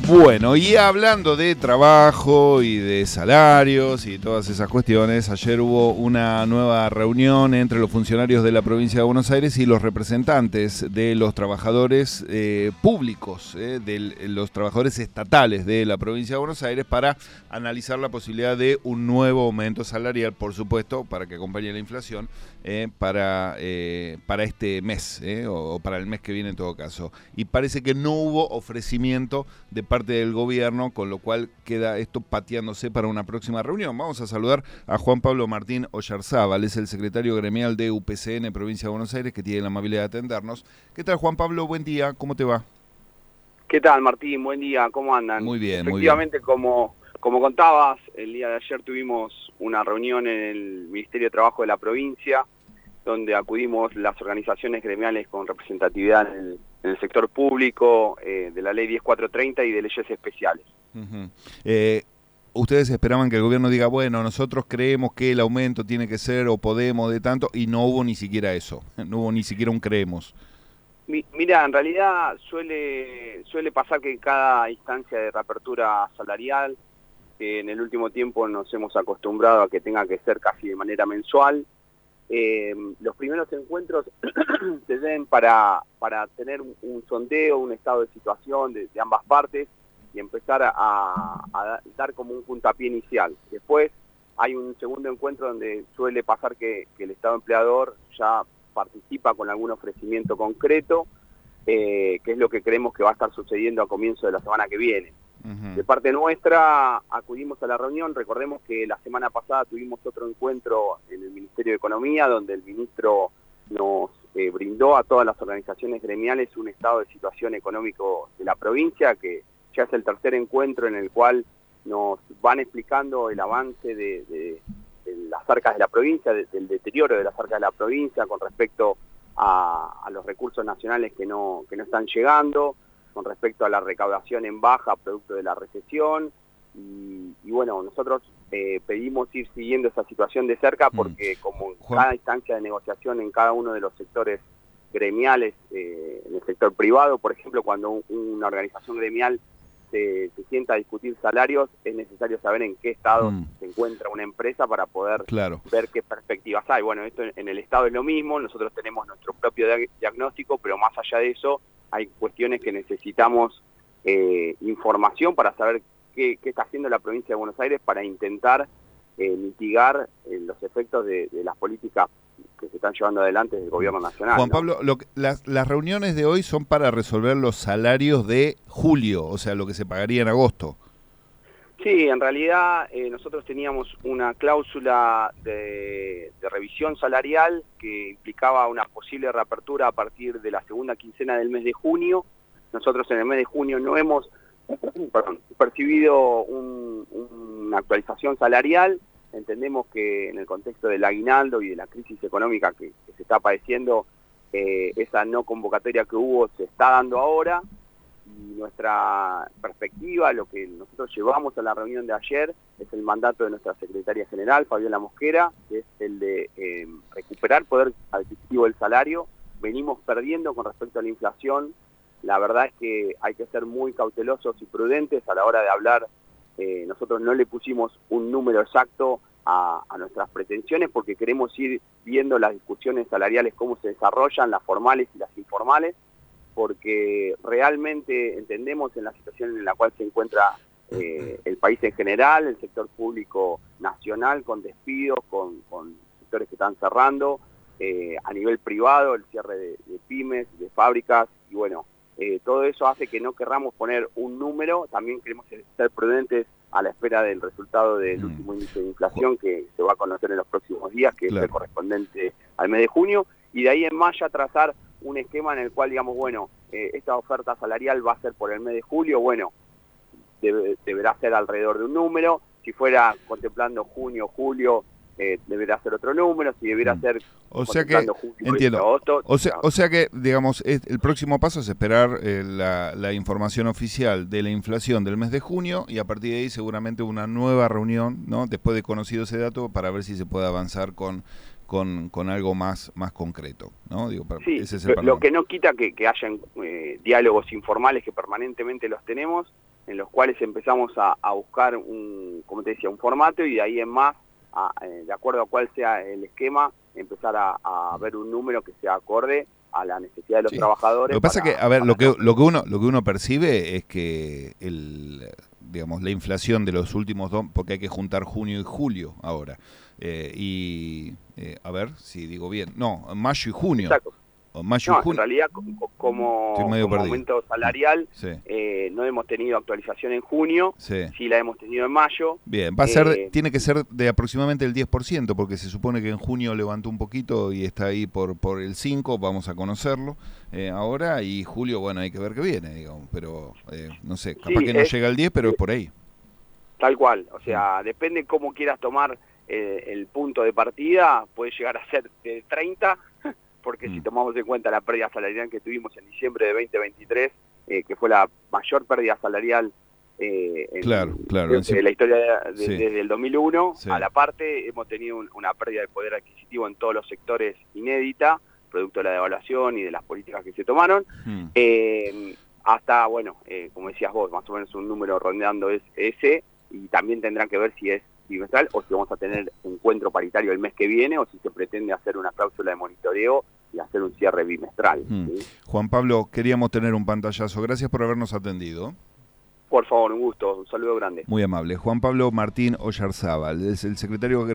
Bueno, y hablando de trabajo y de salarios y todas esas cuestiones, ayer hubo una nueva reunión entre los funcionarios de la provincia de Buenos Aires y los representantes de los trabajadores públicos, de los trabajadores estatales de la provincia de Buenos Aires, para analizar la posibilidad de un nuevo aumento salarial, por supuesto, para que acompañe la inflación, para este mes, o para el mes que viene en todo caso. Y parece que no hubo ofrecimiento de parte del gobierno, con lo cual queda esto pateándose para una próxima reunión. Vamos a saludar a Juan Pablo Martín Oyarzábal, es el secretario gremial de UPCN Provincia de Buenos Aires, que tiene la amabilidad de atendernos. ¿Qué tal, Juan Pablo? Buen día, ¿cómo te va? ¿Qué tal, Martín? Buen día, ¿cómo andan? Muy bien, Efectivamente, muy bien. Como contabas, el día de ayer tuvimos una reunión en el Ministerio de Trabajo de la provincia, donde acudimos las organizaciones gremiales con representatividad en el sector público, de la ley 10430 y de leyes especiales. Ustedes esperaban que el gobierno diga, bueno, nosotros creemos que el aumento tiene que ser o podemos de tanto, y no hubo ni siquiera eso, no hubo ni siquiera un creemos. Mira, en realidad suele pasar que en cada instancia de reapertura salarial, que en el último tiempo nos hemos acostumbrado a que tenga que ser casi de manera mensual, los primeros encuentros se den para tener un sondeo, un estado de situación de ambas partes y empezar a dar como un puntapié inicial. Después hay un segundo encuentro donde suele pasar que el Estado empleador ya participa con algún ofrecimiento concreto, que es lo que creemos que va a estar sucediendo a comienzo de la semana que viene. De parte nuestra, acudimos a la reunión. Recordemos que la semana pasada tuvimos otro encuentro en el Ministerio de Economía, donde el ministro nos brindó a todas las organizaciones gremiales un estado de situación económico de la provincia, que ya es el tercer encuentro en el cual nos van explicando el avance de las arcas de la provincia, del deterioro de las arcas de la provincia con respecto a los recursos nacionales que no están llegando, con respecto a la recaudación en baja producto de la recesión, y bueno, nosotros pedimos ir siguiendo esa situación de cerca porque como en cada instancia de negociación en cada uno de los sectores gremiales, en el sector privado, por ejemplo, cuando una organización gremial se sienta a discutir salarios, es necesario saber en qué estado se encuentra una empresa para poder ver qué perspectivas hay. Bueno, esto en el Estado es lo mismo, nosotros tenemos nuestro propio diagnóstico, pero más allá de eso hay cuestiones que necesitamos información para saber qué está haciendo la provincia de Buenos Aires para intentar mitigar los efectos de las políticas que se están llevando adelante del gobierno nacional. Juan Pablo, las reuniones de hoy son para resolver los salarios de julio, o sea, lo que se pagaría en agosto. Sí, en realidad nosotros teníamos una cláusula de revisión salarial que implicaba una posible reapertura a partir de la segunda quincena del mes de junio. Nosotros en el mes de junio no hemos percibido una actualización salarial. Entendemos que en el contexto del aguinaldo y de la crisis económica que se está padeciendo, esa no convocatoria que hubo se está dando ahora. Y nuestra perspectiva, lo que nosotros llevamos a la reunión de ayer, es el mandato de nuestra secretaria general, Fabiola Mosquera, que es el de recuperar poder adquisitivo del salario. Venimos perdiendo con respecto a la inflación. La verdad es que hay que ser muy cautelosos y prudentes a la hora de hablar. Nosotros no le pusimos un número exacto a nuestras pretensiones porque queremos ir viendo las discusiones salariales, cómo se desarrollan, las formales y las informales, porque realmente entendemos en la situación en la cual se encuentra el país en general, el sector público nacional con despidos, con sectores que están cerrando, a nivel privado, el cierre de pymes, de fábricas, y bueno, todo eso hace que no querramos poner un número. También queremos ser prudentes a la espera del resultado del último índice de inflación que se va a conocer en los próximos días, que es el correspondiente al mes de junio, y de ahí en más ya trazar un esquema en el cual digamos, bueno, esta oferta salarial va a ser por el mes de julio, bueno, deberá ser alrededor de un número. Si fuera contemplando junio, julio, deberá ser otro número. Si debiera ser contemplando julio, entiendo. agosto. O sea que, digamos, el próximo paso es esperar la información oficial de la inflación del mes de junio, y a partir de ahí seguramente una nueva reunión, ¿no? Después de conocido ese dato, para ver si se puede avanzar con algo más concreto, ¿no? Digo, sí, ese es el lo que no quita que hayan diálogos informales, que permanentemente los tenemos, en los cuales empezamos a buscar como te decía, un formato, y de ahí en más, de acuerdo a cuál sea el esquema, empezar a ver un número que sea acorde a la necesidad de los trabajadores. Lo que pasa que, a ver, lo que uno percibe es que digamos, la inflación de los últimos porque hay que juntar junio y julio ahora. A ver si digo bien. No, mayo y junio. Exacto. Mayo y junio. En realidad, como aumento salarial, sí. No hemos tenido actualización en junio, sí la hemos tenido en mayo. Bien, tiene que ser de aproximadamente el 10%, porque se supone que en junio levantó un poquito y está ahí por el 5%, vamos a conocerlo ahora, y julio, bueno, hay que ver qué viene, digamos, pero no sé, capaz que no llega al 10%, pero es por ahí. Tal cual, o sea, depende cómo quieras tomar el punto de partida, puede llegar a ser de 30%, porque si tomamos en cuenta la pérdida salarial que tuvimos en diciembre de 2023, que fue la mayor pérdida salarial de la historia desde el 2001, a la parte hemos tenido una pérdida de poder adquisitivo en todos los sectores inédita, producto de la devaluación y de las políticas que se tomaron, hasta, bueno, como decías vos, más o menos un número rondeando es ese, y también tendrán que ver si es bimestral o si vamos a tener encuentro paritario el mes que viene, o si se pretende hacer una cláusula de monitoreo y hacer un cierre bimestral. ¿Sí? Juan Pablo, queríamos tener un pantallazo. Gracias por habernos atendido. Por favor, un gusto. Un saludo grande. Muy amable. Juan Pablo Martín Oyarzábal, es el secretario